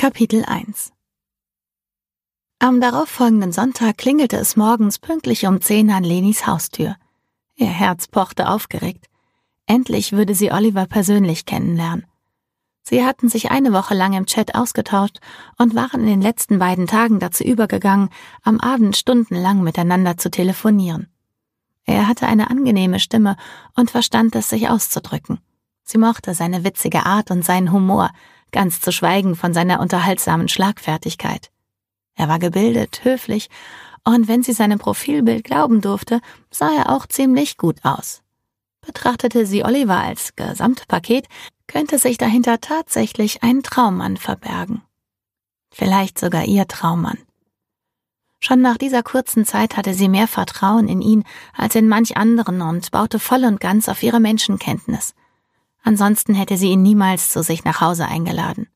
Kapitel 1. Am darauffolgenden Sonntag klingelte es morgens pünktlich um 10 an Lenis Haustür. Ihr Herz pochte aufgeregt. Endlich würde sie Oliver persönlich kennenlernen. Sie hatten sich eine Woche lang im Chat ausgetauscht und waren in den letzten beiden Tagen dazu übergegangen, am Abend stundenlang miteinander zu telefonieren. Er hatte eine angenehme Stimme und verstand es, sich auszudrücken. Sie mochte seine witzige Art und seinen Humor, ganz zu schweigen von seiner unterhaltsamen Schlagfertigkeit. Er war gebildet, höflich, und wenn sie seinem Profilbild glauben durfte, sah er auch ziemlich gut aus. Betrachtete sie Oliver als Gesamtpaket, könnte sich dahinter tatsächlich ein Traummann verbergen. Vielleicht sogar ihr Traummann. Schon nach dieser kurzen Zeit hatte sie mehr Vertrauen in ihn als in manch anderen und baute voll und ganz auf ihre Menschenkenntnis. Ansonsten hätte sie ihn niemals zu sich nach Hause eingeladen.